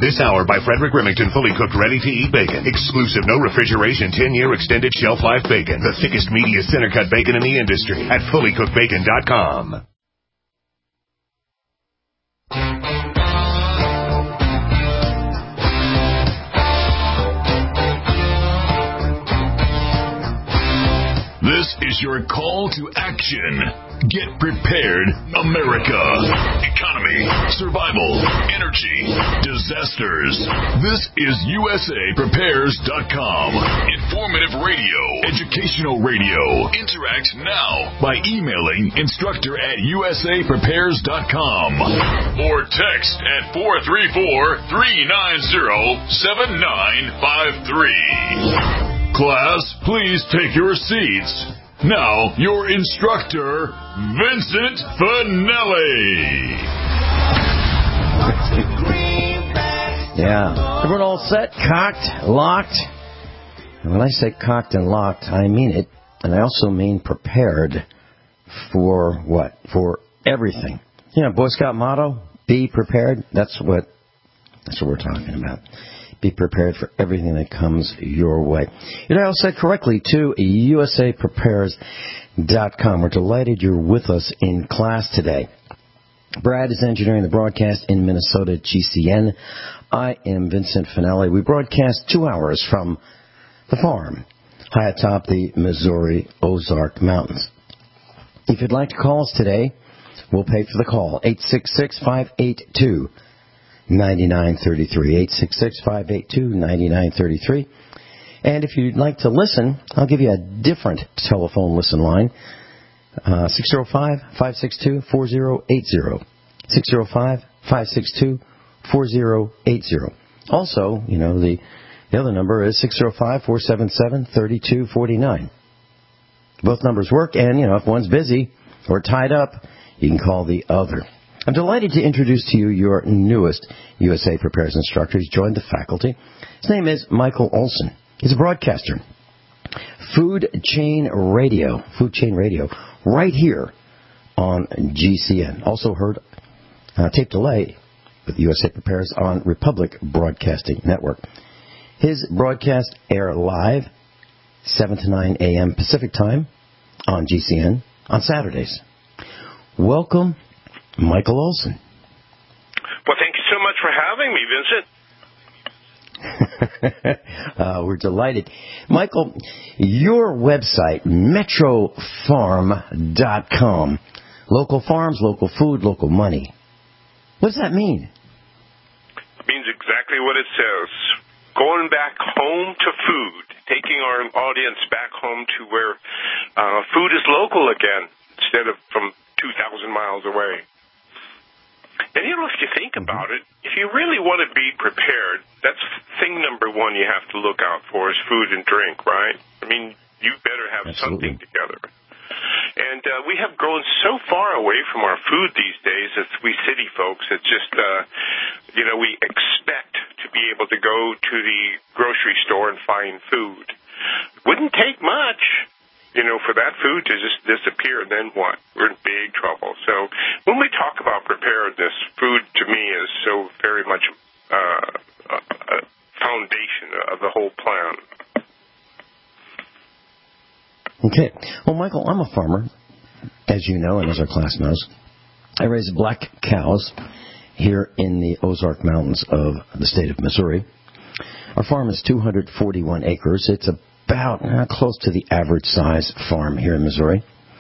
This hour by Frederick Remington, fully cooked, ready-to-eat bacon. Exclusive, no refrigeration, 10-year extended shelf life bacon. The thickest, meatiest center-cut bacon in the industry at fullycookedbacon.com. This is your call to action. Get prepared, America. Economy, survival, energy, disasters. This is USAPrepares.com. Informative radio, educational radio. Interact now by emailing instructor@USAPrepares.com or text at 434-390-7953. Class, please take your seats. Now, your instructor, Vincent Finelli. Yeah. Everyone all set, cocked, locked? And when I say cocked and locked, I mean it. And I also mean prepared for what? For everything. You know, Boy Scout motto, be prepared. That's what we're talking about. Be prepared for everything that comes your way. You know, I said correctly, to USAPrepares.com. We're delighted you're with us in class today. Brad is engineering the broadcast in Minnesota at GCN. I am Vincent Finelli. We broadcast 2 hours from the farm high atop the Missouri Ozark Mountains. If you'd like to call us today, we'll pay for the call. 866-582-9933. 866-582-9933. And if you'd like to listen, I'll give you a different telephone listen line. 605-562-4080. 605-562-4080. Also, you know, the other number is 605-477-3249. Both numbers work, and, you know, if one's busy or tied up, you can call the other. I'm delighted to introduce to you your newest USA Prepares instructor. He's joined the faculty. His name is Michael Olson. He's a broadcaster. Food Chain Radio, right here on GCN. Also heard tape delay with USA Prepares on Republic Broadcasting Network. His broadcasts air live 7 to 9 a.m. Pacific Time on GCN on Saturdays. Welcome, Michael Olson. Well, thank you so much for having me, Vincent. We're delighted. Michael, your website, metrofarm.com. Local farms, local food, local money. What does that mean? It means exactly what it says. Going back home to food, taking our audience back home to where food is local again instead of from 2,000 miles away. And, you know, if you think about it, if you really want to be prepared, that's thing number one you have to look out for is food and drink, right? I mean, you better have something together. And we have grown so far away from our food these days as we city folks. It's just, you know, we expect to be able to go to the grocery store and find food. Wouldn't take much, you know, for that food to just disappear, and then what? We're in big trouble. So when we talk about preparedness, food to me is so very much a foundation of the whole plan. Okay. Well, Michael, I'm a farmer, as you know, and as our class knows. I raise black cows here in the Ozark Mountains of the state of Missouri. Our farm is 241 acres. It's about close to the average size farm here in Missouri.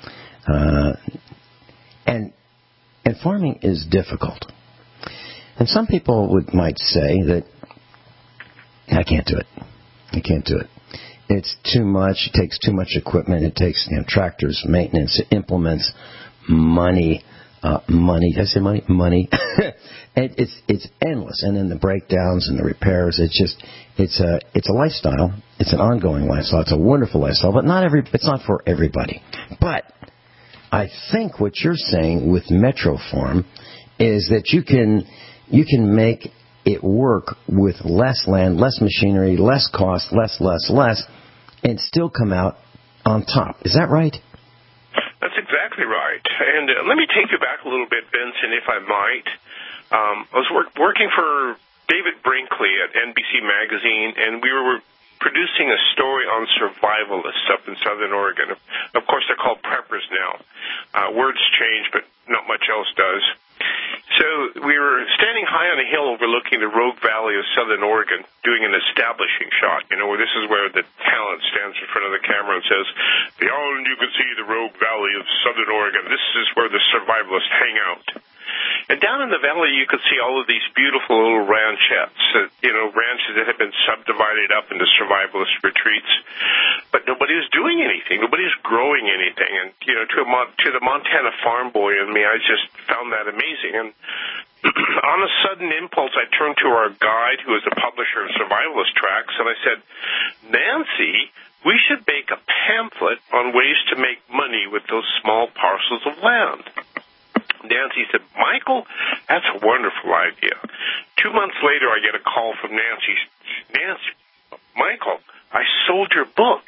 And farming is difficult. And some people might say that I can't do it. I can't do it. It's too much. It takes too much equipment. It takes tractors, maintenance, implements, money. Did I say money? Money. It's endless. And then the breakdowns and the repairs. It's a lifestyle. It's an ongoing lifestyle. It's a wonderful lifestyle, but it's not for everybody. But I think what you're saying with Metro Farm is that you can make it work with less land, less machinery, less cost, less, and still come out on top. Is that right? That's exactly right. And let me take you back a little bit, Vincent, if I might. I was working for David Brink weekly at NBC Magazine, and we were producing a story on survivalists up in Southern Oregon. Of course, they're called preppers now. Words change, but not much else does. So we were standing high on a hill overlooking the Rogue Valley of Southern Oregon, doing an establishing shot, where this is where the talent stands in front of the camera and says, "Beyond you can see the Rogue Valley of Southern Oregon. This is where the survivalists hang out." And down in the valley, you could see all of these beautiful little ranchettes, ranches that have been subdivided up into survivalist retreats. But nobody was doing anything. Nobody was growing anything. And, to the Montana farm boy in me, I just found that amazing. And on a sudden impulse, I turned to our guide, who is the publisher of Survivalist Tracts, and I said, "Nancy, we should make a pamphlet on ways to make money with those small parcels of land." Nancy said, "Michael, that's a wonderful idea." 2 months later, I get a call from Nancy. "Nancy, Michael, I sold your book."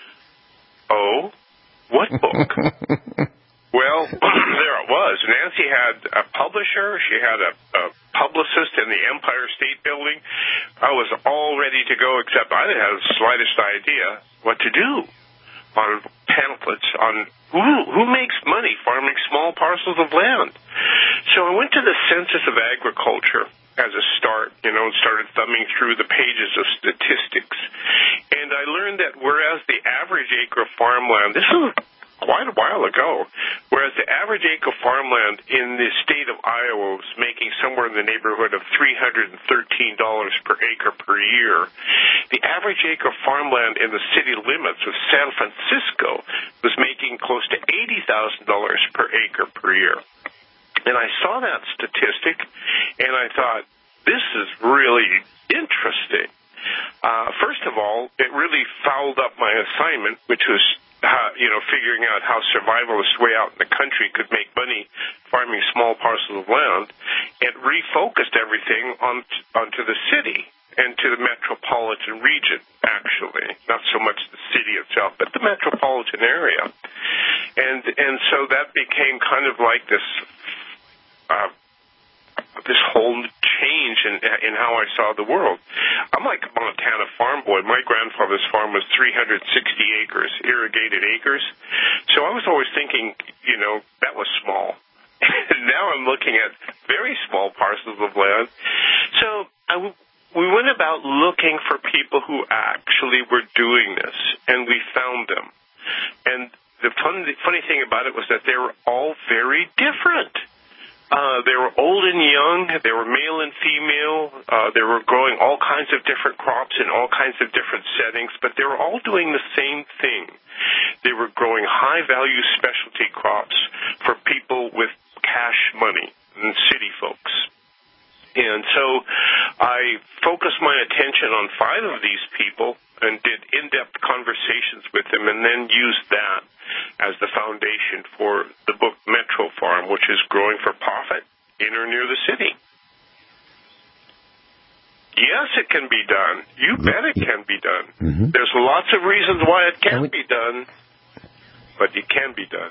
"Oh, what book?" Well, there it was. Nancy had a publisher. She had a publicist in the Empire State Building. I was all ready to go, except I didn't have the slightest idea what to do on pamphlets on who makes money farming small parcels of land. So I went to the Census of Agriculture as a start, and started thumbing through the pages of statistics. And I learned that whereas the average acre of farmland, this is quite a while ago, whereas the average acre of farmland in the state of Iowa was making somewhere in the neighborhood of $313 per acre per year, the average acre of farmland in the city limits of San Francisco was making close to $80,000 per acre per year. And I saw that statistic, and I thought, this is really interesting. First of all, it really fouled up my assignment, which was figuring out how survivalists way out in the country could make money farming small parcels of land. It refocused everything onto the city and to the metropolitan region, actually. Not so much the city itself, but the metropolitan area. And so that became kind of like this whole change in how I saw the world. I'm like a Montana farm boy. My grandfather's farm was 360 acres, irrigated acres. So I was always thinking, that was small. And now I'm looking at very small parcels of land. So we went about looking for people who actually were doing this, and we found them. And the funny thing about it was that they were all very different. They were old and young. They were male and female. They were growing all kinds of different crops in all kinds of different settings, but they were all doing the same thing. They were growing high-value specialty crops for people with cash money and city folks. And so I focused my attention on 5 of these people and did in-depth conversations with them, and then used that as the foundation for the book Metro Farm, which is growing for profit in or near the city. Yes, it can be done. You bet it can be done. Mm-hmm. There's lots of reasons why it can't be done, but it can be done.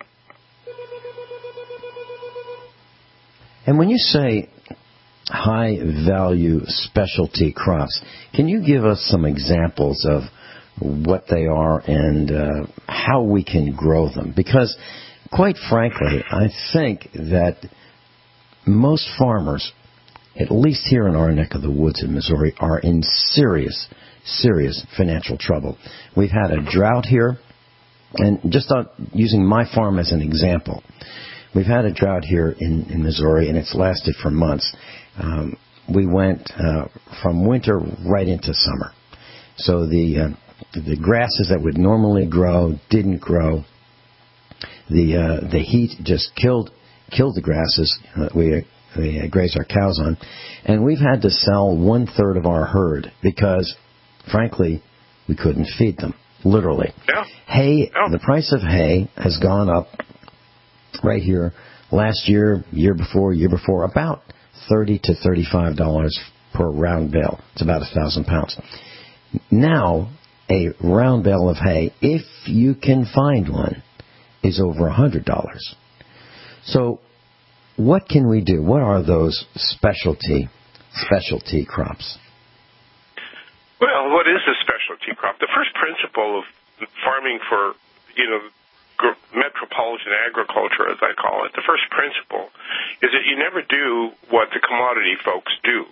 And when you say high-value specialty crops, can you give us some examples of what they are and how we can grow them? Because, quite frankly, I think that most farmers, at least here in our neck of the woods in Missouri, are in serious financial trouble. We've had a drought here, and just using my farm as an example, we've had a drought here in Missouri, and it's lasted for months. We went from winter right into summer. So the grasses that would normally grow didn't grow. The heat just killed the grasses that we graze our cows on. And we've had to sell 1/3 of our herd because, frankly, we couldn't feed them, literally. Yeah. Hay, the price of hay has gone up right here last year, year before, about $30 to $35 per round bale. It's about 1,000 pounds. Now, a round bale of hay, if you can find one, is over $100. So, what can we do? What are those specialty crops? Well, what is a specialty crop? The first principle of farming for, metropolitan agriculture, as I call it, the first principle is that you never do what the commodity folks do.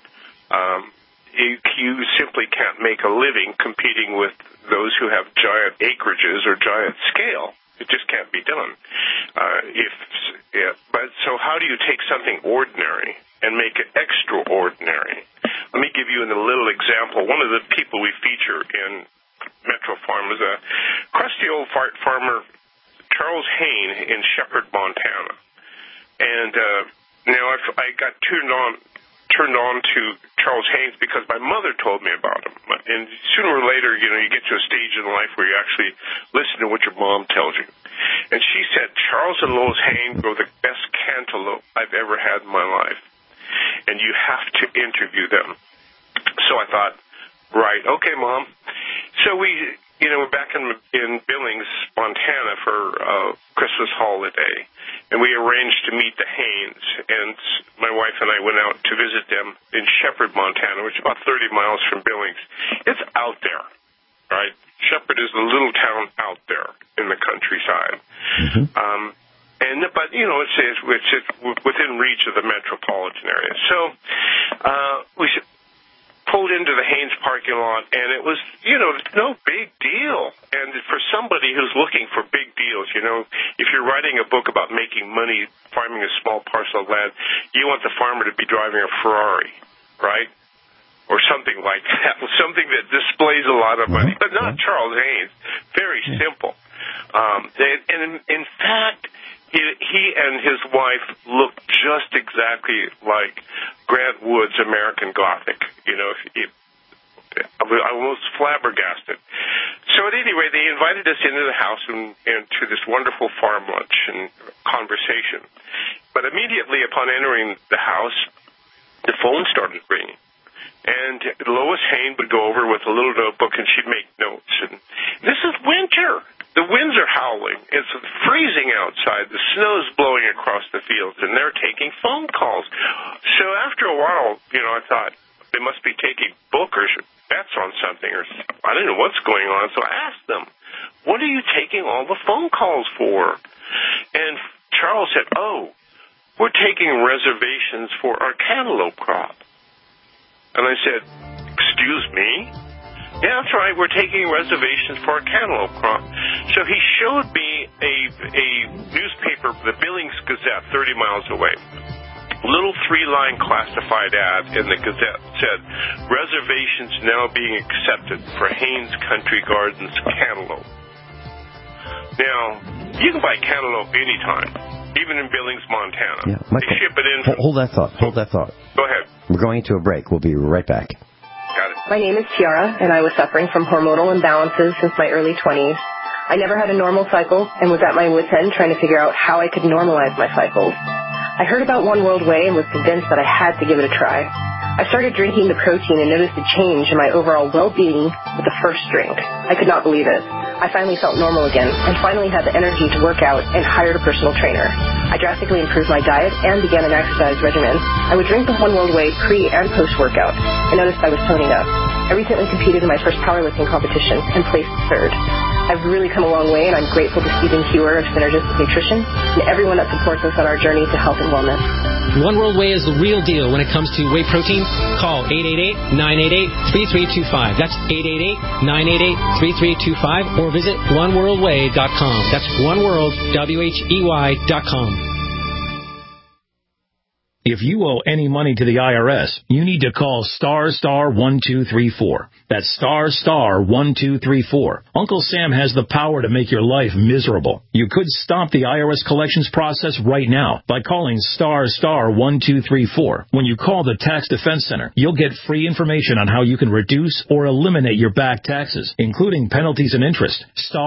You simply can't make a living competing with those who have giant acreages or giant scale. It just can't be done. But so how do you take something ordinary and make it extraordinary? Let me give you a little example. One of the people we feature in Metro Farm is a crusty old farmer, Charles Hain, in Shepherd, Montana. And now I got turned on to Charles Haines because my mother told me about him. And sooner or later, you get to a stage in life where you actually listen to what your mom tells you. And she said, Charles and Lois Haines grow the best cantaloupe I've ever had in my life. And you have to interview them. So I thought, right, okay, Mom. So we're back in Billings, Montana for Christmas holiday. And we arranged to meet the Haines, and my wife and I went out to visit them in Shepherd, Montana, which is about 30 miles from Billings. It's out there, right? Shepherd is a little town out there in the countryside. Mm-hmm. But it's within reach of the metropolitan area. So we pulled into the Haines parking lot, and it was, no big deal. And for somebody who's looking for big deals, if you're writing a book about making money farming a small parcel of land, you want the farmer to be driving a Ferrari, right? Or something like that, something that displays a lot of money, but not Charles Haines. Very simple. And in fact, he and his wife look just exactly like Grant Wood's American Gothic. I was flabbergasted. So at any rate, they invited us into the house and to this wonderful farm lunch and conversation. But immediately upon entering the house, the phone started ringing. And Lois Hain would go over with a little notebook, and she'd make notes. And this is winter. The winds are howling. It's freezing outside. The snow's blowing across the fields, and they're taking phone calls. So after a while, I thought they must be taking book or bets on something, or I don't know what's going on. So I asked them, what are you taking all the phone calls for? And Charles said, we're taking reservations for our cantaloupe crop. And I said, excuse me? Yeah, that's right. We're taking reservations for our cantaloupe crop. So he showed me a newspaper, the Billings Gazette, 30 miles away. Little 3-line classified ad in the Gazette said, reservations now being accepted for Haines Country Gardens cantaloupe. Now, you can buy cantaloupe anytime, even in Billings, Montana. Yeah, Michael, they ship it in. Hold that thought. Go ahead. We're going into a break. We'll be right back. Got it. My name is Tiara, and I was suffering from hormonal imbalances since my early 20s. I never had a normal cycle and was at my wit's end trying to figure out how I could normalize my cycles. I heard about One World Whey and was convinced that I had to give it a try. I started drinking the protein and noticed a change in my overall well-being with the first drink. I could not believe it. I finally felt normal again and finally had the energy to work out and hired a personal trainer. I drastically improved my diet and began an exercise regimen. I would drink the One World Whey pre- and post-workout. I noticed I was toning up. I recently competed in my first powerlifting competition and placed third. I've really come a long way, and I'm grateful to Stephen Hewer of Synergistic Nutrition and everyone that supports us on our journey to health and wellness. One World Whey is the real deal when it comes to whey protein. Call 888-988-3325. That's 888-988-3325, or visit oneworldwhey.com. That's oneworld.com. If you owe any money to the IRS, you need to call *1234. That's *1234. Uncle Sam has the power to make your life miserable. You could stop the IRS collections process right now by calling *1234. When you call the Tax Defense Center, you'll get free information on how you can reduce or eliminate your back taxes, including penalties and interest.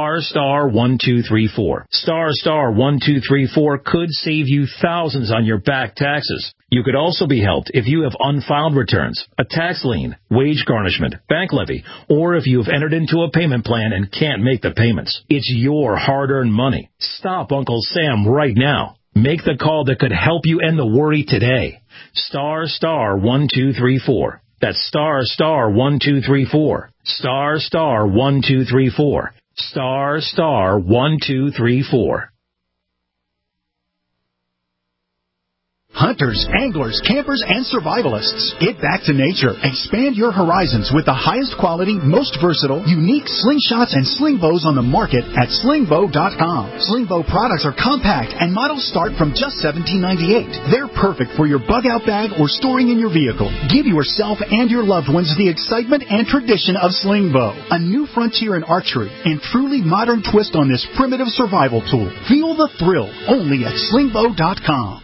*1234. *1234 could save you thousands on your back taxes. You could also be helped if you have unfiled returns, a tax lien, wage garnishment, bank levy, or if you have entered into a payment plan and can't make the payments. It's your hard-earned money. Stop Uncle Sam right now. Make the call that could help you end the worry today. *1234. That's *1234. *1234. *1234. Hunters, anglers, campers, and survivalists. Get back to nature. Expand your horizons with the highest quality, most versatile, unique slingshots and sling bows on the market at slingbow.com. Slingbow products are compact and models start from just $17.98. They're perfect for your bug-out bag or storing in your vehicle. Give yourself and your loved ones the excitement and tradition of Slingbow, a new frontier in archery and truly modern twist on this primitive survival tool. Feel the thrill only at slingbow.com.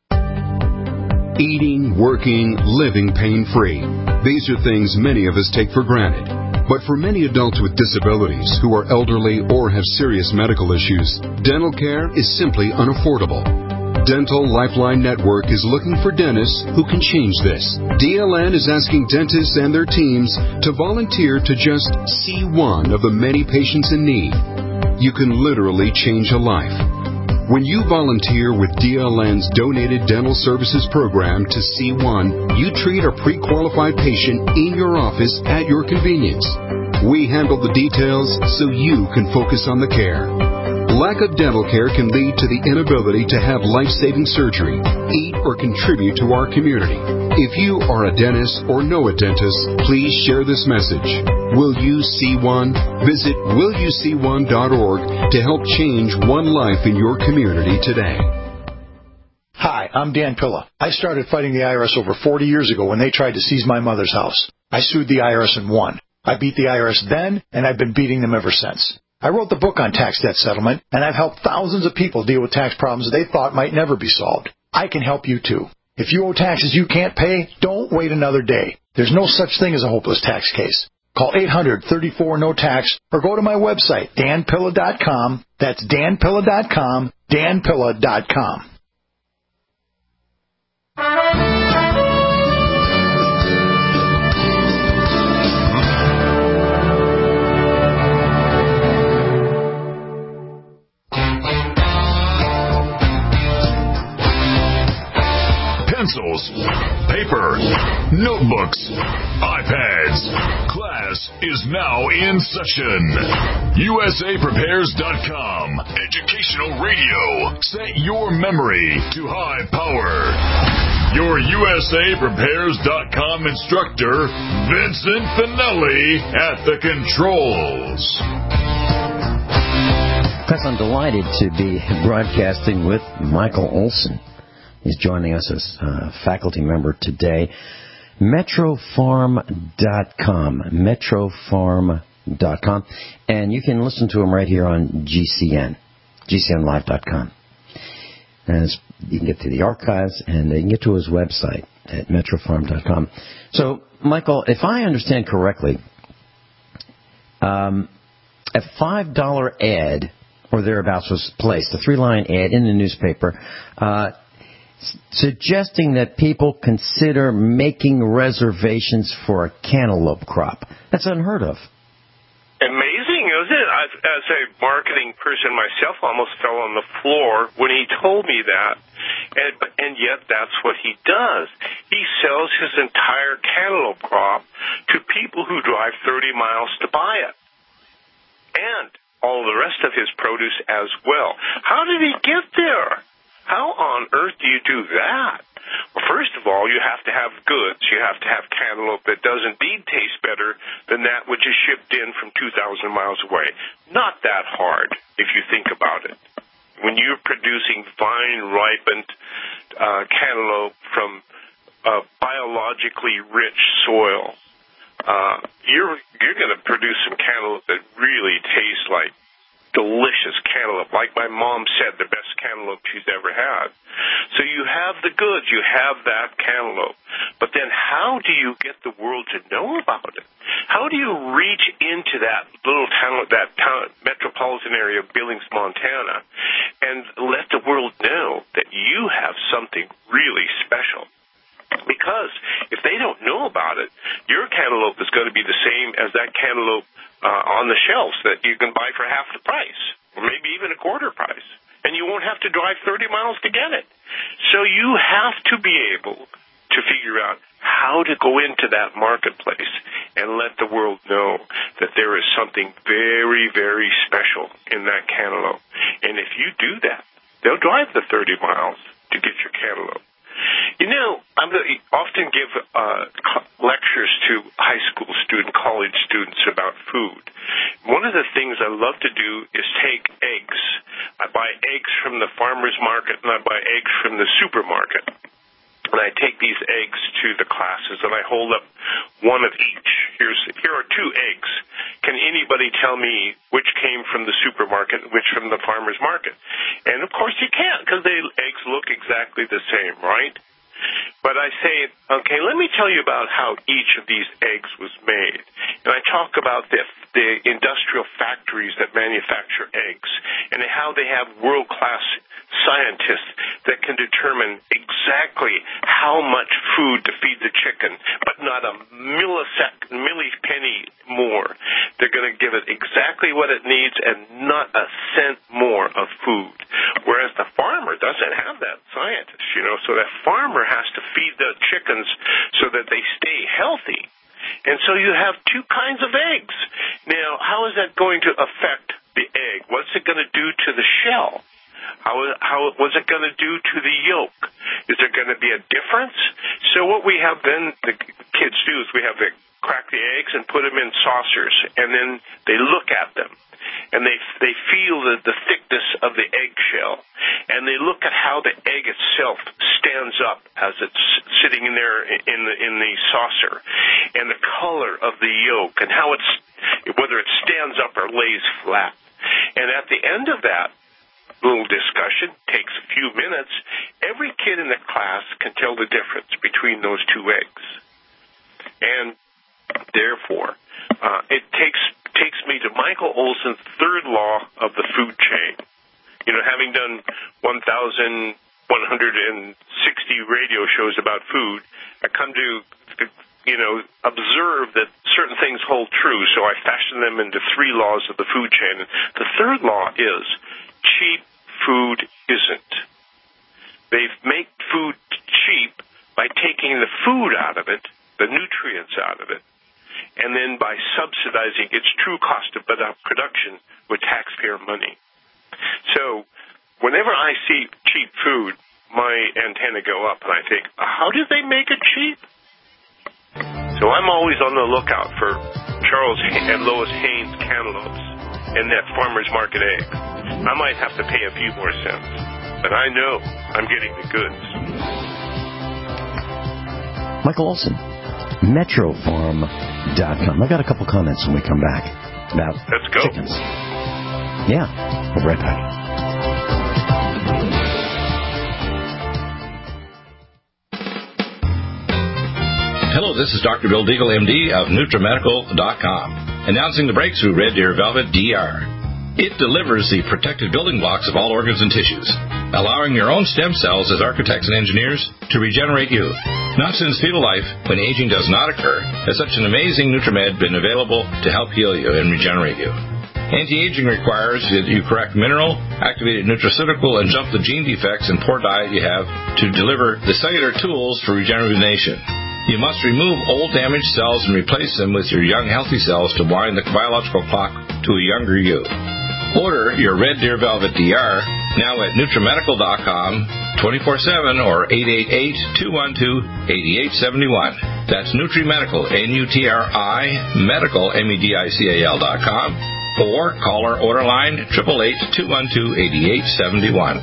Eating, working, living pain-free. These are things many of us take for granted. But for many adults with disabilities who are elderly or have serious medical issues, dental care is simply unaffordable. Dental Lifeline Network is looking for dentists who can change this. DLN is asking dentists and their teams to volunteer to just see one of the many patients in need. You can literally change a life. When you volunteer with DLN's Donated Dental Services Program to C1, you treat a pre-qualified patient in your office at your convenience. We handle the details so you can focus on the care. Lack of dental care can lead to the inability to have life-saving surgery, eat, or contribute to our community. If you are a dentist or know a dentist, please share this message. Will you see one? Visit willyouseeone.org to help change one life in your community today. Hi, I'm Dan Pilla. I started fighting the IRS over 40 years ago when they tried to seize my mother's house. I sued the IRS and won. I beat the IRS then, and I've been beating them ever since. I wrote the book on tax debt settlement, and I've helped thousands of people deal with tax problems they thought might never be solved. I can help you, too. If you owe taxes you can't pay, don't wait another day. There's no such thing as a hopeless tax case. Call 800-34-NO-TAX or go to my website, danpilla.com. That's danpilla.com, danpilla.com. Pencils, paper, notebooks, iPads. Class is now in session. USAPrepares.com. Educational radio. Set your memory to high power. Your USAPrepares.com instructor, Vincent Finelli, at the controls. Chris, I'm delighted to be broadcasting with Michael Olson. He's joining us as a faculty member today. Metrofarm.com. Metrofarm.com. And you can listen to him right here on GCN. GCNlive.com. And you can get to the archives, and you can get to his website at metrofarm.com. So, Michael, if I understand correctly, a $5 ad or thereabouts was placed, a 3-line ad in the newspaper, suggesting that people consider making reservations for a cantaloupe crop. That's unheard of. Amazing, isn't it? As a marketing person myself, almost fell on the floor when he told me that. And yet that's what he does. He sells his entire cantaloupe crop to people who drive 30 miles to buy it. And all the rest of his produce as well. How did he get there? How on earth do you do that? Well, first of all, you have to have goods. You have to have cantaloupe that does indeed taste better than that which is shipped in from 2,000 miles away. Not that hard, if you think about it. When you're producing fine, ripened cantaloupe from biologically rich soil, you're going to produce some cantaloupe that really tastes like delicious cantaloupe, like my mom said, the best cantaloupe she's ever had. So you have the goods, you have that cantaloupe, but then how do you get the world to know about it? How do you reach into that little town, that metropolitan area of Billings, Montana, and let the world know that you have something really special? Because if they don't know about it, your cantaloupe is going to be the same as that cantaloupe on the shelves that you can buy for half the price, or maybe even a quarter price, and you won't have to drive 30 miles to get it. So you have to be able to figure out how to go into that marketplace and let the world know that there is something very, very special in that cantaloupe. And if you do that, they'll drive the 30 miles to get your cantaloupe. You know, I often give lectures to high school students, college students about food. One of the things I love to do is take eggs. I buy eggs from the farmer's market and I buy eggs from the supermarket. And I take these eggs to the classes and I hold up one of each. Here are 2 eggs. Can anybody tell me which came from the supermarket and which from the farmer's market? And of course you can't, because the eggs look exactly the same, right? But I say, okay, let me tell you about how each of these eggs was made. And I talk about the industrial factories that manufacture eggs and how they have world-class scientists that can determine exactly how much food to feed the chicken, but not a millispenny more. They're going to give it exactly what it needs and not a cent more of food. Whereas the farmer doesn't have that scientist, so that farmer has to feed the chickens so that they stay healthy. And so you have 2 kinds of eggs. Now, how is that going to affect the egg? What's it going to do to the shell? What's it going to do to the yolk? Is there going to be a difference? So what we have then, the kids do, is we have to crack the eggs and put them in saucers, and then they look at them. And they feel the thickness of the eggshell, and they look at how the egg itself stands up as it's sitting in there in the saucer, and the color of the yolk, and how whether it stands up or lays flat. And at the end of that little discussion, takes a few minutes, every kid in the class can tell the difference between those 2 eggs. And therefore, it takes me to Michael Olson's 3rd law of the food chain. Having done 1,160 radio shows about food, I come to, observe that certain things hold true, so I fashion them into 3 laws of the food chain. The 3rd law is cheap food isn't. They make food cheap by taking the food out of it, the nutrients out of it, and then by subsidizing its true cost of production with taxpayer money. So whenever I see cheap food, my antenna go up, and I think, how do they make it cheap? So I'm always on the lookout for Charles and Lois Haynes cantaloupes and that farmer's market egg. I might have to pay a few more cents, but I know I'm getting the goods. Michael Olson, MetroFarm.com. I got a couple comments when we come back about chickens. Yeah, we'll be right back. Hello, this is Dr. Bill Deagle, MD of NutriMedical.com, announcing the breakthrough Red Deer Velvet DR. It delivers the protective building blocks of all organs and tissues, allowing your own stem cells as architects and engineers to regenerate you. Not since fetal life, when aging does not occur, has such an amazing NutriMed been available to help heal you and regenerate you. Anti-aging requires that you correct mineral, activated nutraceutical, and jump the gene defects and poor diet you have to deliver the cellular tools for regeneration. You must remove old damaged cells and replace them with your young healthy cells to wind the biological clock to a younger you. Order your Red Deer Velvet DR now at NutriMedical.com 24/7 or 888-212-8871. That's NutriMedical, N-U-T-R-I, Medical, M-E-D-I-C-A-L.com, or call our order line 888-212-8871.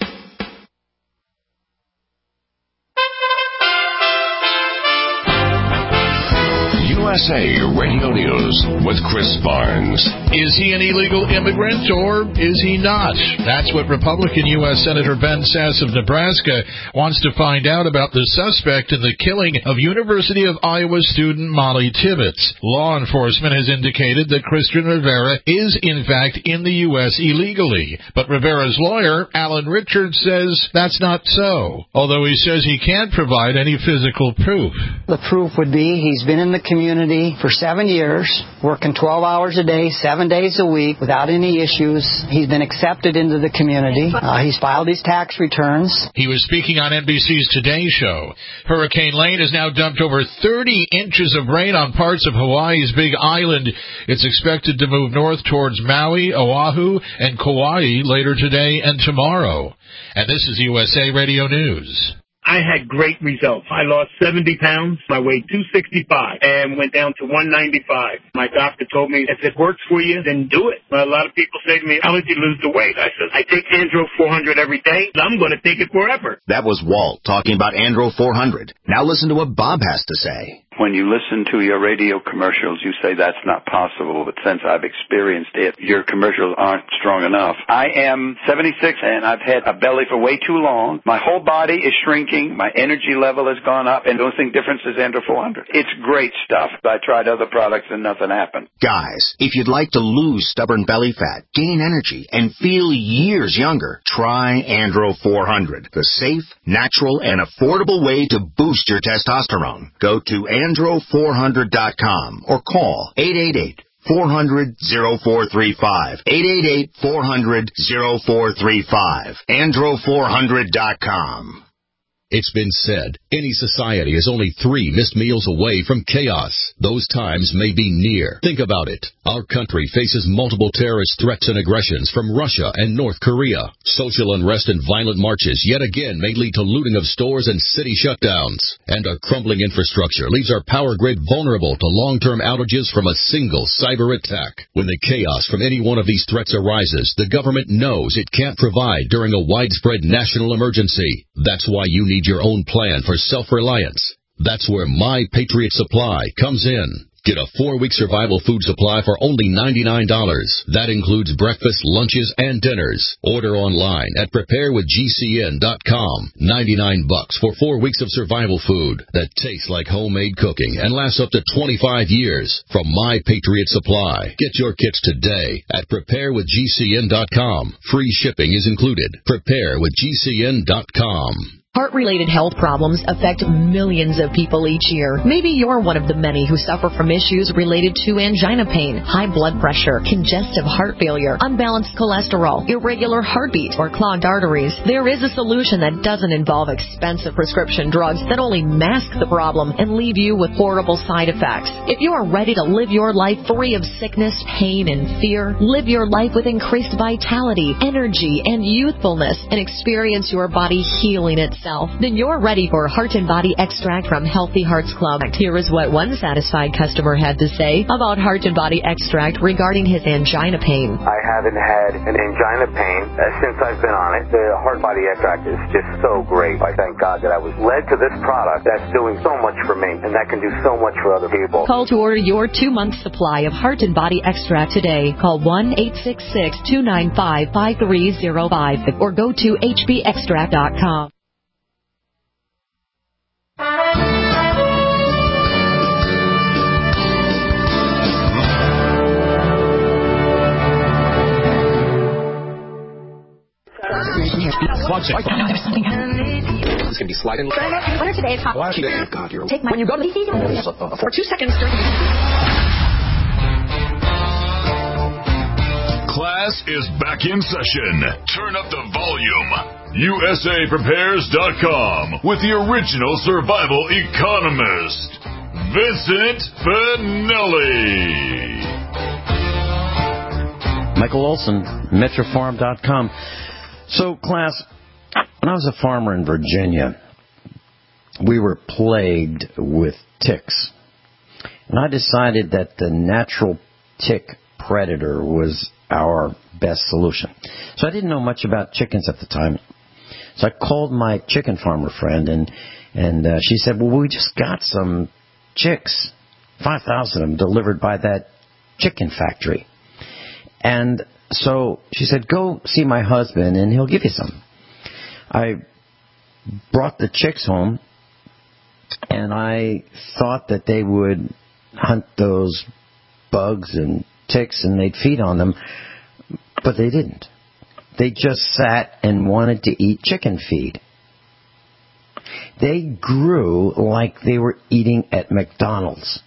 USA Radio News with Chris Barnes. Is he an illegal immigrant or is he not? That's what Republican U.S. Senator Ben Sasse of Nebraska wants to find out about the suspect in the killing of University of Iowa student Molly Tibbetts. Law enforcement has indicated that Christian Rivera is, in fact, in the U.S. illegally. But Rivera's lawyer, Alan Richards, says that's not so, although he says he can't provide any physical proof. The proof would be he's been in the community community for 7 years, working 12 hours a day, 7 days a week, without any issues. He's been accepted into the community. He's filed his tax returns. He was speaking on NBC's Today Show. Hurricane Lane has now dumped over 30 inches of rain on parts of Hawaii's Big Island. It's expected to move north towards Maui, Oahu, and Kauai later today and tomorrow. And this is USA Radio News. I had great results. I lost 70 pounds. I weighed 265 and went down to 195. My doctor told me, if it works for you, then do it. A lot of people say to me, how did you lose the weight? I said, I take Andro 400 every day. I'm going to take it forever. That was Walt talking about Andro 400. Now listen to what Bob has to say. When you listen to your radio commercials, you say that's not possible, but since I've experienced it, your commercials aren't strong enough. I am 76 and I've had a belly for way too long. My whole body is shrinking. My energy level has gone up, and the only difference is Andro 400. It's great stuff. I tried other products and nothing happened. Guys, if you'd like to lose stubborn belly fat, gain energy, and feel years younger, try Andro 400, the safe, natural, and affordable way to boost your testosterone. Go to Andro400.com or call 888-400-0435. 888-400-0435. Andro400.com. It's been said, any society is only 3 missed meals away from chaos. Those times may be near. Think about it. Our country faces multiple terrorist threats and aggressions from Russia and North Korea. Social unrest and violent marches yet again may lead to looting of stores and city shutdowns. And our crumbling infrastructure leaves our power grid vulnerable to long-term outages from a single cyber attack. When the chaos from any one of these threats arises, the government knows it can't provide during a widespread national emergency. That's why you need your own plan for self-reliance. That's where My Patriot Supply comes in. Get a 4-week survival food supply for only $99. That includes breakfast, lunches, and dinners. Order online at preparewithgcn.com. $99 for 4 weeks of survival food that tastes like homemade cooking and lasts up to 25 years from My Patriot Supply. Get your kits today at preparewithgcn.com. Free shipping is included. Preparewithgcn.com. Heart-related health problems affect millions of people each year. Maybe you're one of the many who suffer from issues related to angina pain, high blood pressure, congestive heart failure, unbalanced cholesterol, irregular heartbeat, or clogged arteries. There is a solution that doesn't involve expensive prescription drugs that only mask the problem and leave you with horrible side effects. If you are ready to live your life free of sickness, pain, and fear, live your life with increased vitality, energy, and youthfulness, and experience your body healing itself, then you're ready for Heart and Body Extract from Healthy Hearts Club. Here is what one satisfied customer had to say about Heart and Body Extract regarding his angina pain. I haven't had an angina pain since I've been on it. The Heart Body Extract is just so great. I thank God that I was led to this product that's doing so much for me, and that can do so much for other people. Call to order your 2-month supply of Heart and Body Extract today. Call 1-866-295-5305 or go to hbextract.com. It's going to be sliding. What are today's hot? God, you're... Take my... When you go to the for 2 seconds during Class is back in session. Turn up the volume. USAPrepares.com with the original survival economist, Vincent Finelli. Michael Olson, Metrofarm.com. So, class, when I was a farmer in Virginia, we were plagued with ticks. And I decided that the natural tick predator was our best solution. So I didn't know much about chickens at the time. So I called my chicken farmer friend, and she said, well, we just got some chicks, 5,000 of them, delivered by that chicken factory. And so she said, go see my husband, and he'll give you some. I brought the chicks home, and I thought that they would hunt those bugs and ticks, and they'd feed on them, but they didn't. They just sat and wanted to eat chicken feed. They grew like they were eating at McDonald's.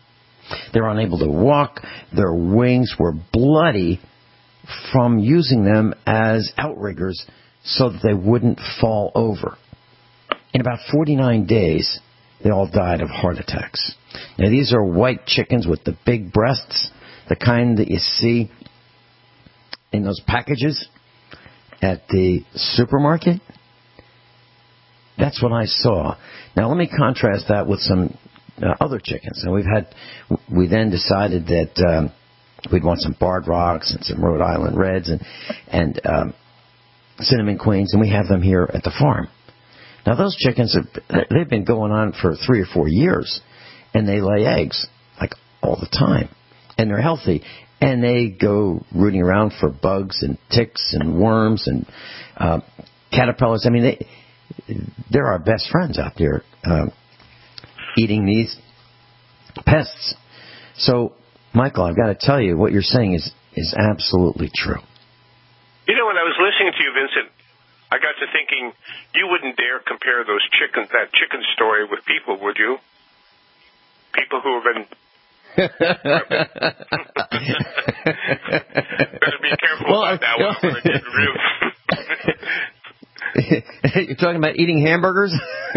They're unable to walk. Their wings were bloody from using them as outriggers so that they wouldn't fall over. In about 49 days, they all died of heart attacks. Now, these are white chickens with the big breasts, the kind that you see in those packages at the supermarket. That's what I saw. Now, let me contrast that with some other chickens. And we then decided that we'd want some Barred Rocks and some Rhode Island Reds and Cinnamon Queens, and we have them here at the farm. Now, those chickens, they've been going on for 3 or 4 years, and they lay eggs, like, all the time. And they're healthy. And they go rooting around for bugs and ticks and worms and caterpillars. I mean, they're our best friends out there eating these pests. So, Michael, I've got to tell you, what you're saying is absolutely true. You know, when I was listening to you, Vincent, I got to thinking, you wouldn't dare compare that chicken story with people, would you? People who have been... Better be careful about that one when I get real. You're talking about eating hamburgers?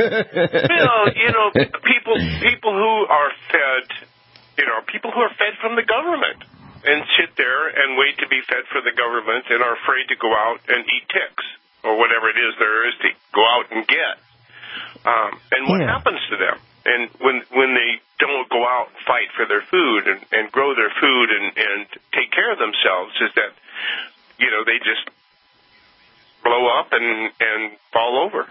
People who are fed, people who are fed from the government and sit there and wait to be fed for the government and are afraid to go out and eat ticks or whatever it is there is to go out and get. And what happens to them? And when they don't go out and fight for their food and grow their food and take care of themselves, is that, they just blow up and fall over.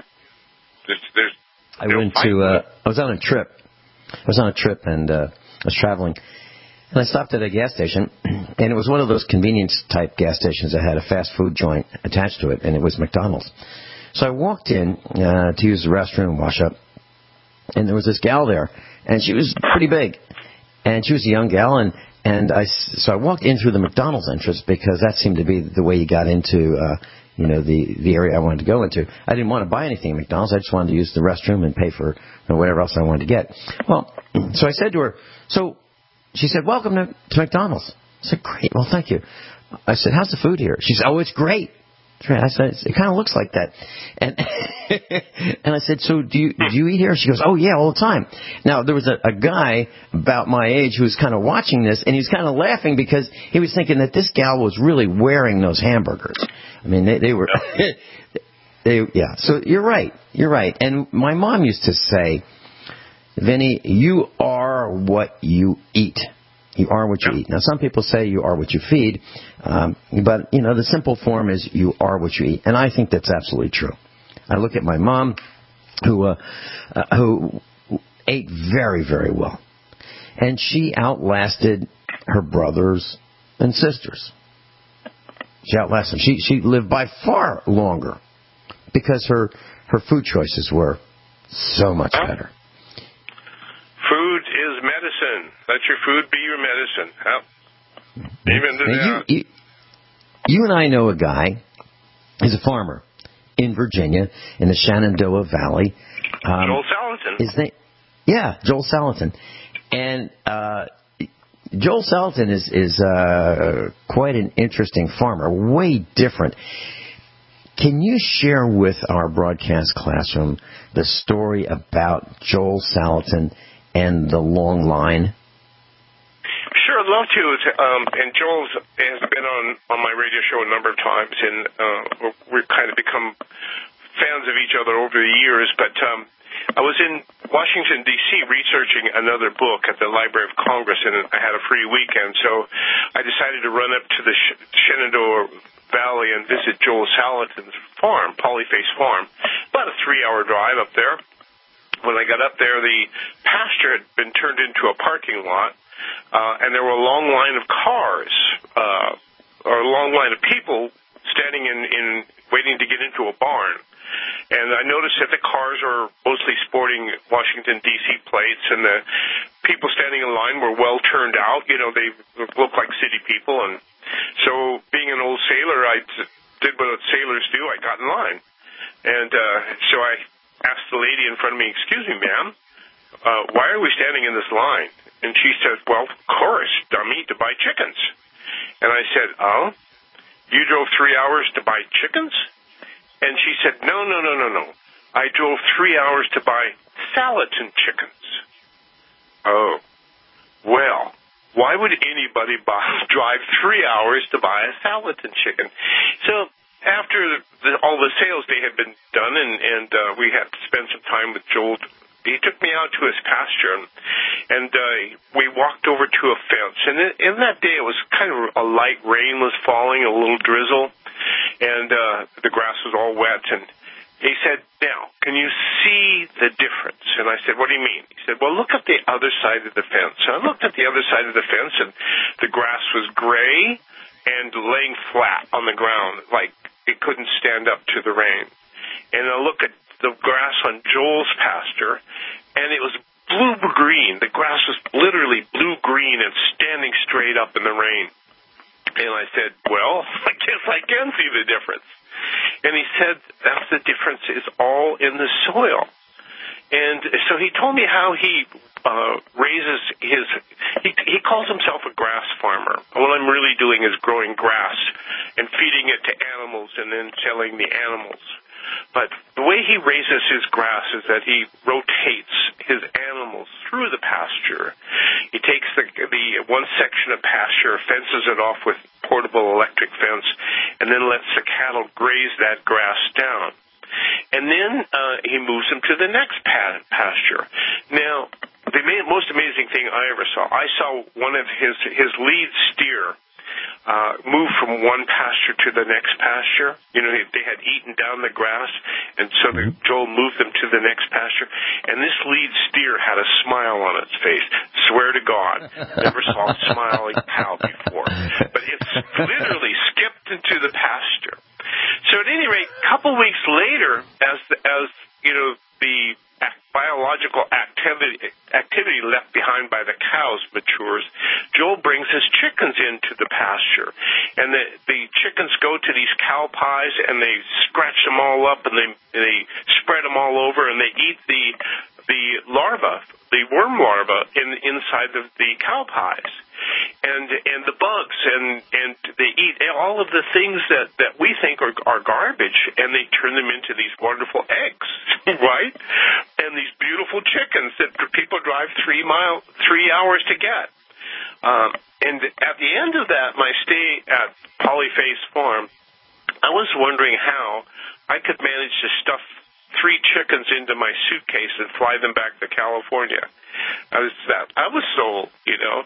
I was on a trip. And I was traveling. And I stopped at a gas station, and it was one of those convenience-type gas stations that had a fast food joint attached to it, and it was McDonald's. So I walked in to use the restroom and wash up, and there was this gal there, and she was pretty big, and she was a young gal, so I walked in through the McDonald's entrance because that seemed to be the way you got into, the area I wanted to go into. I didn't want to buy anything at McDonald's. I just wanted to use the restroom and pay for whatever else I wanted to get. Well, so I said to her, she said, "Welcome to McDonald's." I said, "Great, well, thank you." I said, "How's the food here?" She said, "Oh, it's great." I said, "It kind of looks like that." And I said, "So do you eat here?" She goes, "Oh, yeah, all the time." Now, there was a guy about my age who was kind of watching this, and he was kind of laughing because he was thinking that this gal was really wearing those hamburgers. I mean, they were... yeah, so you're right. And my mom used to say, "Vinny, you are what you eat. You are what you eat." Now, some people say you are what you feed, but, the simple form is you are what you eat. And I think that's absolutely true. I look at my mom, who ate very, very well. And she outlasted her brothers and sisters. She outlasted them. She lived by far longer because her food choices were so much better. Food is medicine. Let your food be your medicine. Even to that. You and I know a guy. He's a farmer in Virginia, in the Shenandoah Valley. Joel Salatin. Joel Salatin. And Joel Salatin is quite an interesting farmer, way different. Can you share with our broadcast classroom the story about Joel Salatin and the long line? Sure, I'd love to. And Joel has been on my radio show a number of times, and we've kind of become fans of each other over the years. But I was in Washington, D.C. researching another book at the Library of Congress, and I had a free weekend, so I decided to run up to the Shenandoah Valley and visit Joel Salatin's farm, Polyface Farm. About a 3-hour drive up there. When I got up there, the pasture had been turned into a parking lot, and there were a long line of cars, or a long line of people standing in waiting to get into a barn. And I noticed that the cars are mostly sporting Washington, D.C. plates, and the people standing in line were well turned out. They look like city people. And so being an old sailor, I did what sailors do. I got in line. And so I asked the lady in front of me, "Excuse me, ma'am, why are we standing in this line?" And she said, well, of course, dummy, to buy chickens. And I said, oh, you drove 3 hours to buy chickens? And she said, no. I drove 3 hours to buy Salatin chickens. Oh, well, why would anybody drive 3 hours to buy a Salatin chicken? So after all the sales day had been done and we had to spend some time with Joel, he took me out to his pasture, and we walked over to a fence. And in that day, it was kind of a light rain was falling, a little drizzle, and the grass was all wet. And he said, now, can you see the difference? And I said, what do you mean? He said, well, look at the other side of the fence. So I looked at the other side of the fence, and the grass was gray and laying flat on the ground, like it couldn't stand up to the rain. And I look at the grass on Joel's pasture, and it was blue-green. The grass was literally blue-green and standing straight up in the rain. And I said, well, I guess I can see the difference. And he said, that's the difference is all in the soil. And so he told me how he raises he calls himself a grass farmer. What I'm really doing is growing grass and feeding it to animals and then selling the animals. But the way he raises his grass is that he rotates his animals through the pasture. He takes the one section of pasture, fences it off with portable electric fence, and then lets the cattle graze that grass down. And then he moves them to the next pasture. Now, the most amazing thing I ever saw, I saw one of his lead steer move from one pasture to the next pasture. You know, they had eaten down the grass, and so Joel moved them to the next pasture. And this lead steer had a smile on its face. Swear to God, never saw a smiling cow before. But it's literally skipped into the pasture. So at any rate, a couple weeks later, as you know, the biological activity left behind by the cows matures, Joel brings his chickens into the pasture. And the chickens go to these cow pies, and they scratch them all up, and they spread them all over, and they eat the larva, the worm larva, inside the cow pies. And the bugs, and they eat all of the things that we think are garbage, and they turn them into these wonderful eggs, right? And these beautiful chickens that people drive 3 hours to get. And at the end of that, my stay at Polyface Farm, I was wondering how I could manage to stuff 3 chickens into my suitcase and fly them back to California. I was sold, you know.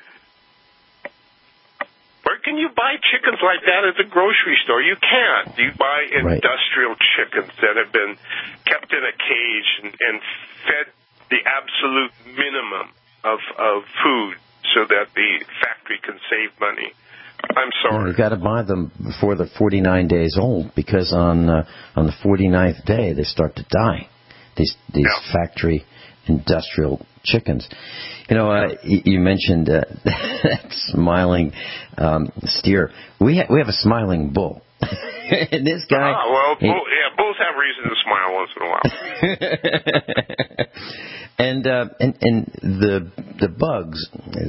Where can you buy chickens like that at the grocery store? You can't. You buy industrial chickens that have been kept in a cage and fed the absolute minimum of food so that the factory can save money. I'm sorry. You've got to buy them before they're 49 days old, because on the 49th day they start to die. These factory industrial chickens. You know, you mentioned that smiling steer. We have a smiling bull. And this guy. Bulls have reason to smile once in a while. And the bugs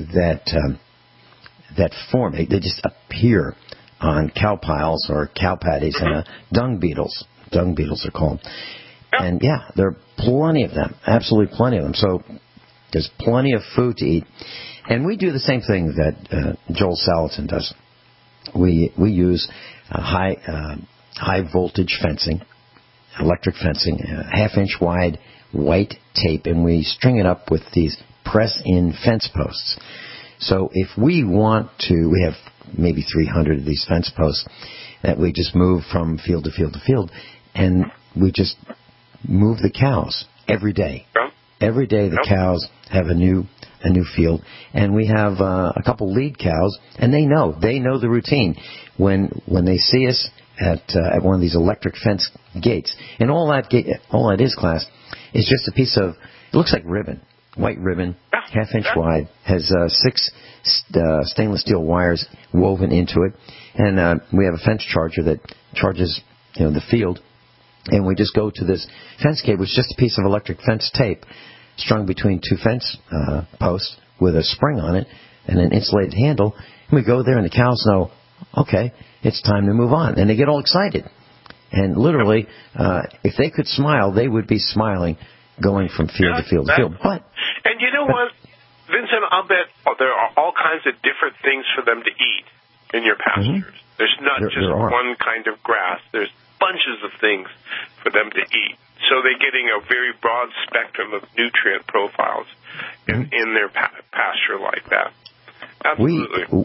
that form, they just appear on cow piles or cow patties, dung beetles. Dung beetles are called. And there are plenty of them, absolutely plenty of them. So there's plenty of food to eat. And we do the same thing that Joel Salatin does. We use high voltage fencing, electric fencing, 1/2 inch wide white tape, and we string it up with these press-in fence posts. So if we want to, we have maybe 300 of these fence posts that we just move from field to field to field, and we just move the cows every day. Every day the cows have a new field, and we have a couple lead cows, and they know the routine when they see us at one of these electric fence gates. And all that is, class, is just a piece of, it looks like ribbon, white ribbon, 1/2 inch wide, has 6 stainless steel wires woven into it, and we have a fence charger that charges the field. And we just go to this fence gate, which is just a piece of electric fence tape strung between 2 fence posts with a spring on it and an insulated handle. And we go there, and the cows know, okay, it's time to move on. And they get all excited. And literally, if they could smile, they would be smiling going from field to field to field. And you know what, Vincent, I'll bet there are all kinds of different things for them to eat in your pastures. Mm-hmm. There's not just one kind of grass. There's bunches of things for them to eat. So they're getting a very broad spectrum of nutrient profiles in their pasture like that. Absolutely.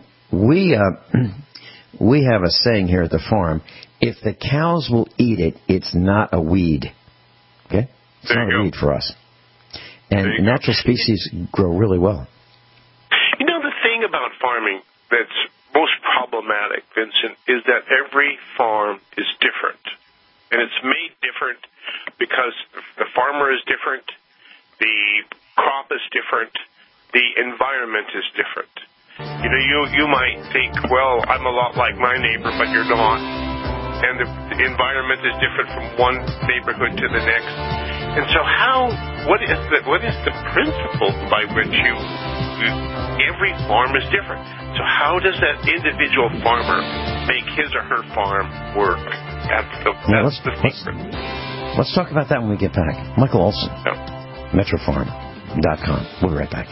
We have a saying here at the farm, if the cows will eat it, it's not a weed. Okay? It's not a weed for us. And natural species grow really well. You know, the thing about farming that's most problematic, Vincent, is that every farm is different. And it's made different because the farmer is different, the crop is different, the environment is different. You know, you might think, well, I'm a lot like my neighbor, but you're not. And the environment is different from one neighborhood to the next. And so what is the principle by which every farm is different? So how does that individual farmer make his or her farm work? That's the secret. Let's talk about that when we get back. Michael Olson, MetroFarm.com. We'll be right back.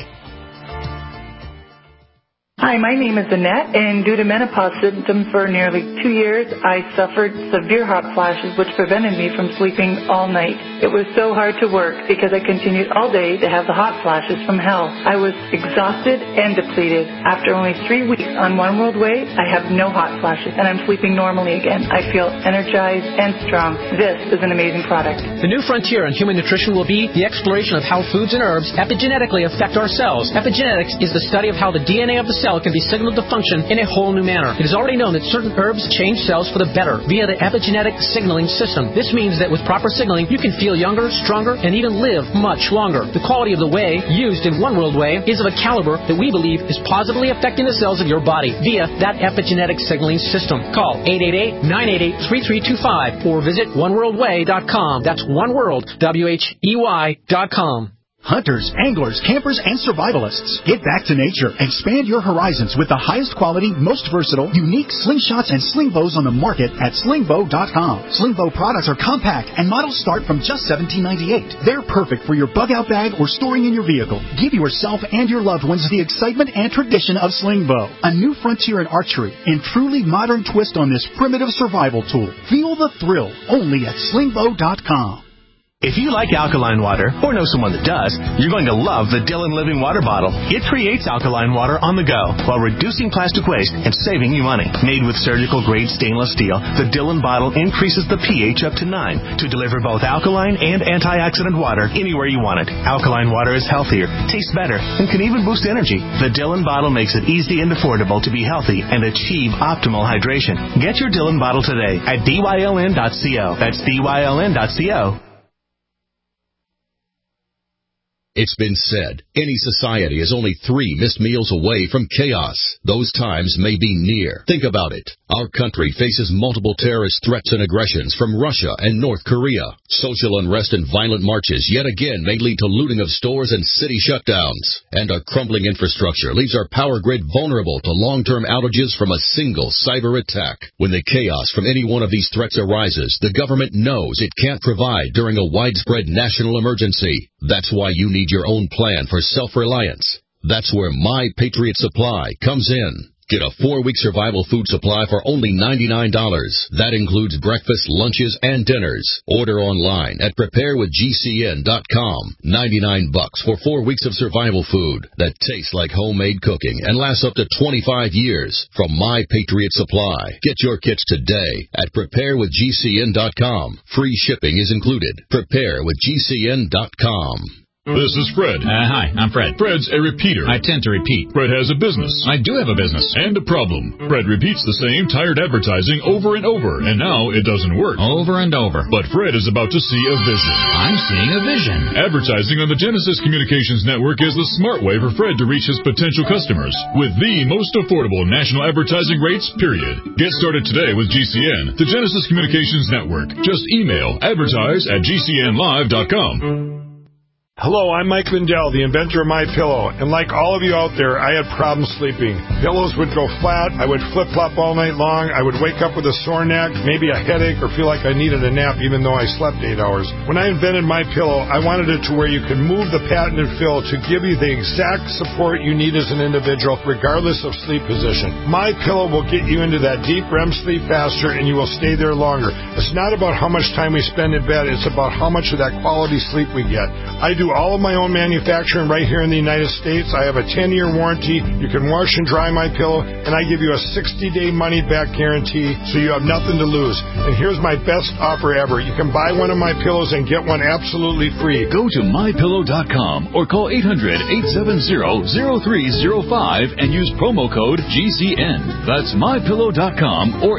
Hi, my name is Annette, and due to menopause symptoms for nearly 2 years, I suffered severe hot flashes which prevented me from sleeping all night. It was so hard to work because I continued all day to have the hot flashes from hell. I was exhausted and depleted. After only 3 weeks on One World Way, I have no hot flashes, and I'm sleeping normally again. I feel energized and strong. This is an amazing product. The new frontier in human nutrition will be the exploration of how foods and herbs epigenetically affect our cells. Epigenetics is the study of how the DNA of the cell can be signaled to function in a whole new manner. It is already known that certain herbs change cells for the better via the epigenetic signaling system. This means that with proper signaling, you can feel younger, stronger, and even live much longer. The quality of the whey used in One World Whey is of a caliber that we believe is positively affecting the cells of your body via that epigenetic signaling system. Call 888-988-3325 or visit oneworldway.com. That's oneworld, WHEY.com. Hunters, anglers, campers, and survivalists. Get back to nature. Expand your horizons with the highest quality, most versatile, unique slingshots and sling bows on the market at slingbow.com. Sling bow products are compact and models start from just $17.98. They're perfect for your bug-out bag or storing in your vehicle. Give yourself and your loved ones the excitement and tradition of sling bow, a new frontier in archery and truly modern twist on this primitive survival tool. Feel the thrill only at slingbow.com. If you like alkaline water, or know someone that does, you're going to love the Dillon Living Water Bottle. It creates alkaline water on the go while reducing plastic waste and saving you money. Made with surgical-grade stainless steel, the Dillon bottle increases the pH up to 9 to deliver both alkaline and antioxidant water anywhere you want it. Alkaline water is healthier, tastes better, and can even boost energy. The Dillon bottle makes it easy and affordable to be healthy and achieve optimal hydration. Get your Dillon bottle today at dyln.co. That's dyln.co. It's been said, any society is only 3 missed meals away from chaos. Those times may be near. Think about it. Our country faces multiple terrorist threats and aggressions from Russia and North Korea. Social unrest and violent marches yet again may lead to looting of stores and city shutdowns. And our crumbling infrastructure leaves our power grid vulnerable to long-term outages from a single cyber attack. When the chaos from any one of these threats arises, the government knows it can't provide during a widespread national emergency. That's why you need your own plan for self-reliance. That's where My Patriot Supply comes in. Get a 4-week survival food supply for only $99. That includes breakfast, lunches, and dinners. Order online at preparewithgcn.com. $99 for 4 weeks of survival food that tastes like homemade cooking and lasts up to 25 years from My Patriot Supply. Get your kits today at preparewithgcn.com. Free shipping is included. Preparewithgcn.com. This is Fred. Hi, I'm Fred. Fred's a repeater. I tend to repeat. Fred has a business. I do have a business. And a problem. Fred repeats the same tired advertising over and over, and now it doesn't work. Over and over. But Fred is about to see a vision. I'm seeing a vision. Advertising on the Genesis Communications Network is the smart way for Fred to reach his potential customers with the most affordable national advertising rates, period. Get started today with GCN, the Genesis Communications Network. Just email advertise@gcnlive.com. Hello, I'm Mike Lindell, the inventor of MyPillow, and like all of you out there, I had problems sleeping. Pillows would go flat, I would flip-flop all night long, I would wake up with a sore neck, maybe a headache, or feel like I needed a nap even though I slept 8 hours. When I invented MyPillow, I wanted it to where you could move the patented fill to give you the exact support you need as an individual, regardless of sleep position. MyPillow will get you into that deep REM sleep faster, and you will stay there longer. It's not about how much time we spend in bed, it's about how much of that quality sleep we get. I do all of my own manufacturing right here in the United States. I have a 10-year warranty. You can wash and dry my pillow, and I give you a 60-day money-back guarantee, so you have nothing to lose. And here's my best offer ever. You can buy one of my pillows and get one absolutely free. Go to MyPillow.com or call 800-870-0305 and use promo code GCN. That's MyPillow.com or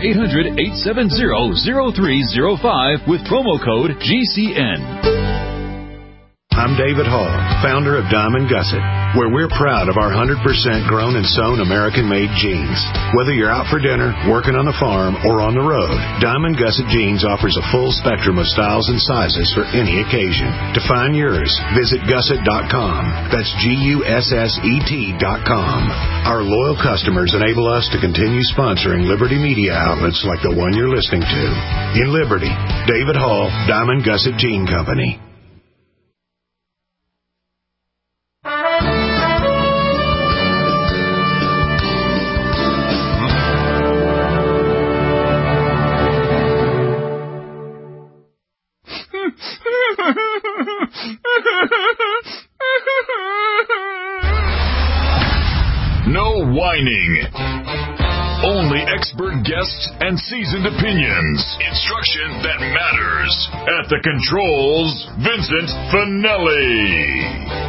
800-870-0305 with promo code GCN. I'm David Hall, founder of Diamond Gusset, where we're proud of our 100% grown and sewn American-made jeans. Whether you're out for dinner, working on the farm, or on the road, Diamond Gusset Jeans offers a full spectrum of styles and sizes for any occasion. To find yours, visit Gusset.com. That's GUSSET.com. Our loyal customers enable us to continue sponsoring Liberty media outlets like the one you're listening to. In Liberty, David Hall, Diamond Gusset Jean Company. No whining. Only expert guests and seasoned opinions. Instruction that matters. At the controls, Vincent Finelli.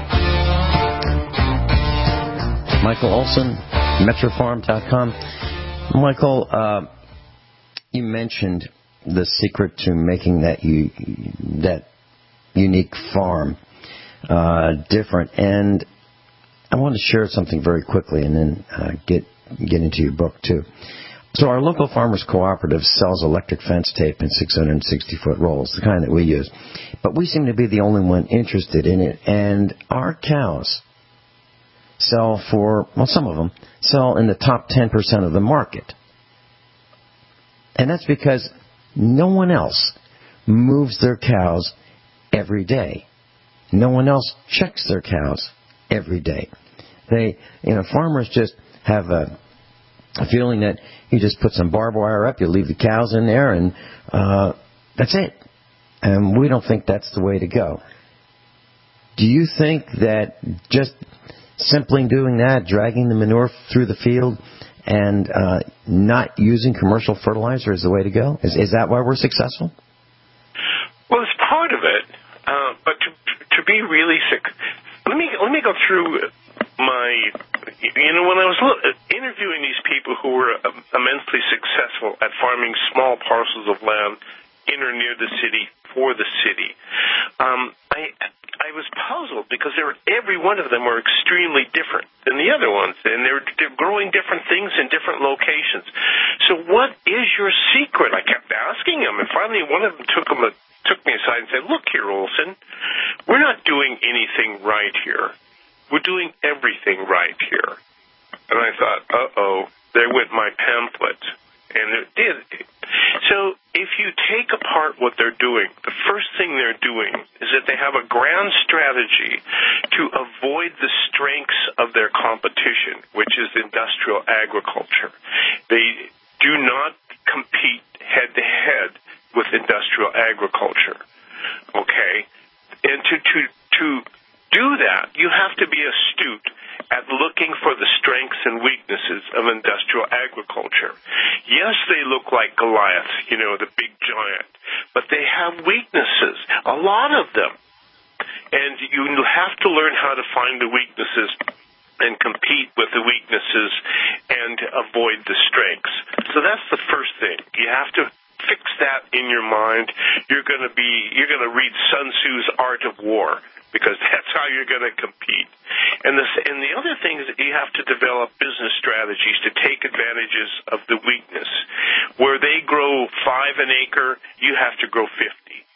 Michael Olson, Metrofarm.com. Michael, you mentioned the secret to making that unique farm different, and I want to share something very quickly and then get into your book too. So our local farmers cooperative sells electric fence tape in 660-foot rolls, the kind that we use, but we seem to be the only one interested in it, and our cows sell for, well, some of them sell in the top 10% of the market, and that's because no one else moves their cows every day. No one else checks their cows every day. Farmers just have a feeling that you just put some barbed wire up, you leave the cows in there, and that's it. And we don't think that's the way to go. Do you think that just simply doing that, dragging the manure through the field, and not using commercial fertilizer is the way to go? Is that why we're successful? Well, it's part of it, but to be really sick. Let me go through when I was interviewing these people who were immensely successful at farming small parcels of land in or near the city for the city, I was puzzled because every one of them were extremely different than the other ones, and they're growing different things in different locations. So what is your secret? I kept asking them, and finally one of them took me aside and said, "Look here, Olson, we're not doing anything right here. We're doing everything right here." And I thought, uh-oh, there went my pamphlet. And it did. So if you take apart what they're doing, the first thing they're doing is that they have a grand strategy to avoid the strengths of their competition, which is industrial agriculture. They do not compete head-to-head with industrial agriculture, okay? And to do that, you have to be astute at looking for the strengths and weaknesses of industrial agriculture. Yes, they look like Goliath, the big giant, but they have weaknesses, a lot of them. And you have to learn how to find the weaknesses and compete with the weaknesses and avoid the strengths. So that's the first thing. You have to fix that in your mind. You're going to read Sun Tzu's Art of War, because that's how you're going to compete. And the other thing is that you have to develop business strategies to take advantages of the weakness. Where they grow 5 an acre, you have to grow 50. Is that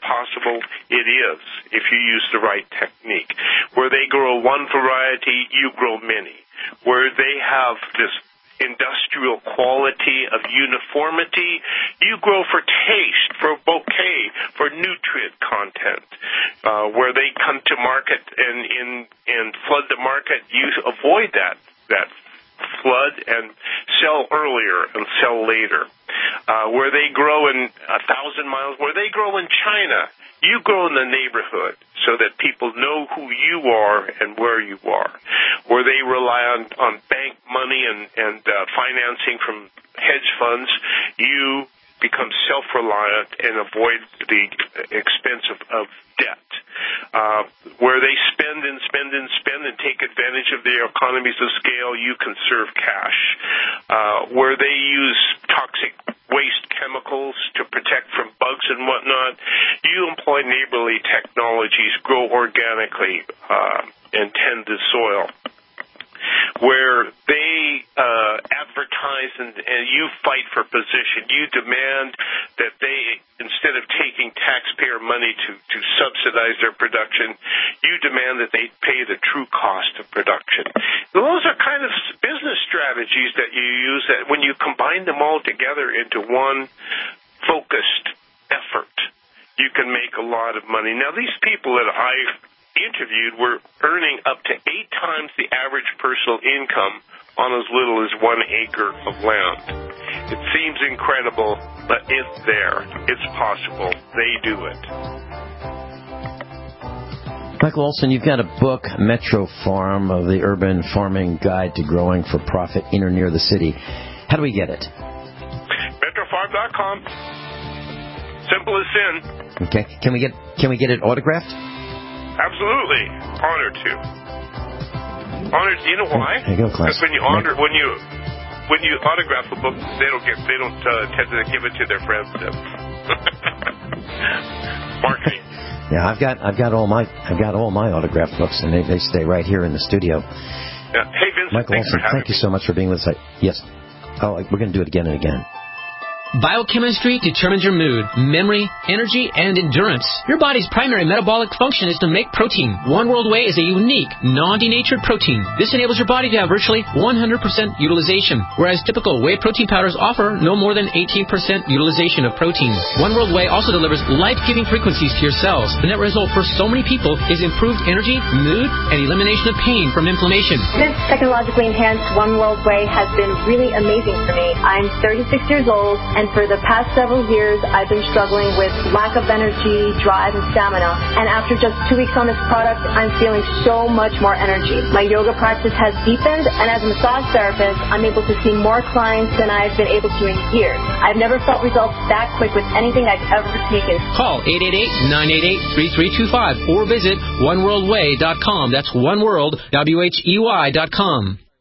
possible? It is, if you use the right technique. Where they grow one variety, you grow many. Where they have this industrial quality of uniformity, you grow for taste, for bouquet, for nutrient content. Where they come to market and flood the market, you avoid that flood and sell earlier and sell later. Where they grow in 1,000 miles, where they grow in China, you grow in the neighborhood so that people know who you are and where you are. Where they rely on bank money and financing from hedge funds, you become self-reliant and avoid the expense of debt. Where they spend and take advantage of their economies of scale, you conserve cash. Where they use toxic waste chemicals to protect from bugs and whatnot, you employ neighborly technologies, grow organically, and tend the soil. Where they advertise and you fight for position, you demand that they, instead of taking taxpayer money to subsidize their production, you demand that they pay the true cost of production. Those are kind of business strategies that you use that when you combine them all together into one focused effort, you can make a lot of money. Now, these people that I've interviewed were earning up to 8 times the average personal income on as little as 1 acre of land. It seems incredible, but it's there. It's possible. They do it. Michael Olson, you've got a book, Metro Farm, of the Urban Farming Guide to Growing for Profit in or Near the City. How do we get it? MetroFarm.com. Simple as sin. Okay. Can we get it autographed? Absolutely. Honored to. Honored. You know why? There you go, class. Because when you autograph a book, they don't tend to give it to their friends. Marketing. Yeah, I've got all my autographed books, and they stay right here in the studio. Yeah. Hey, Vincent. Michael Olson, thank you so much for being with us. Yes. Oh, we're going to do it again and again. Biochemistry determines your mood, memory, energy, and endurance. Your body's primary metabolic function is to make protein. One World Whey is a unique, non-denatured protein. This enables your body to have virtually 100% utilization, whereas typical whey protein powders offer no more than 18% utilization of protein. One World Whey also delivers life-giving frequencies to your cells. The net result for so many people is improved energy, mood, and elimination of pain from inflammation. This technologically enhanced One World Whey has been really amazing for me. I'm 36 years old, and for the past several years, I've been struggling with lack of energy, drive, and stamina. And after just 2 weeks on this product, I'm feeling so much more energy. My yoga practice has deepened, and as a massage therapist, I'm able to see more clients than I've been able to in years. I've never felt results that quick with anything I've ever taken. Call 888-988-3325 or visit oneworldwhey.com. That's oneworld.com.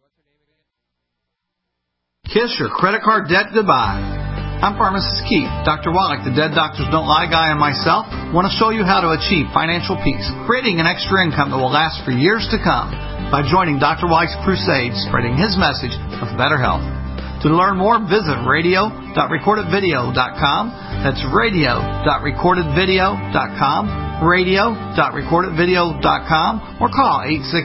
Kiss your credit card debt goodbye. I'm Pharmacist Keith. Dr. Wallach, the Dead Doctors Don't Lie guy, and myself want to show you how to achieve financial peace, creating an extra income that will last for years to come by joining Dr. Wallach's crusade, spreading his message of better health. To learn more, visit radio.recordedvideo.com. That's radio.recordedvideo.com, radio.recordedvideo.com, or call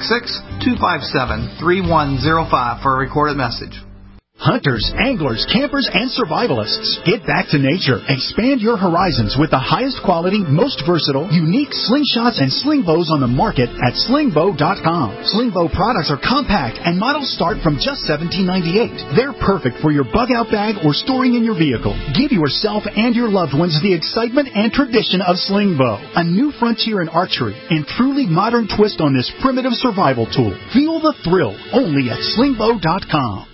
866-257-3105 for a recorded message. Hunters, anglers, campers, and survivalists. Get back to nature. Expand your horizons with the highest quality, most versatile, unique slingshots and sling bows on the market at slingbow.com. Slingbow products are compact and models start from just $17.98. They're perfect for your bug-out bag or storing in your vehicle. Give yourself and your loved ones the excitement and tradition of Slingbow, a new frontier in archery and truly modern twist on this primitive survival tool. Feel the thrill only at slingbow.com.